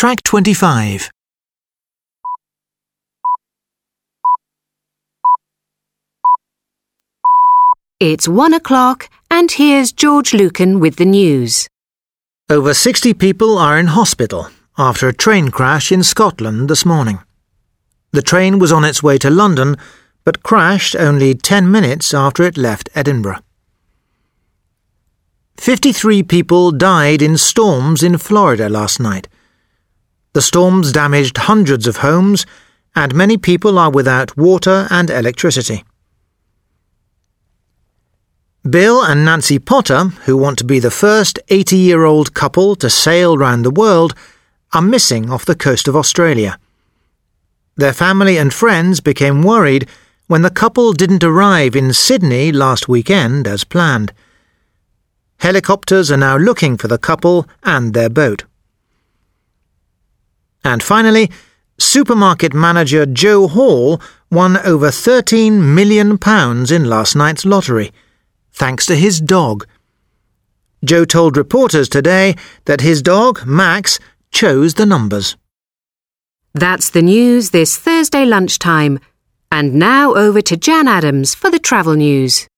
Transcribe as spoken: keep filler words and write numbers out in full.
Track twenty-five. It's one o'clock and here's George Lucan with the news. Over sixty people are in hospital after a train crash in Scotland this morning. The train was on its way to London, but crashed only ten minutes after it left Edinburgh. fifty-three people died in storms in Florida last night. The storms damaged hundreds of homes, and many people are without water and electricity. Bill and Nancy Potter, who want to be the first eighty-year-old couple to sail round the world, are missing off the coast of Australia. Their family and friends became worried when the couple didn't arrive in Sydney last weekend as planned. Helicopters are now looking for the couple and their boat. And finally, supermarket manager Joe Hall won over thirteen million pounds in last night's lottery, thanks to his dog. Joe told reporters today that his dog, Max, chose the numbers. That's the news this Thursday lunchtime. And now over to Jan Adams for the travel news.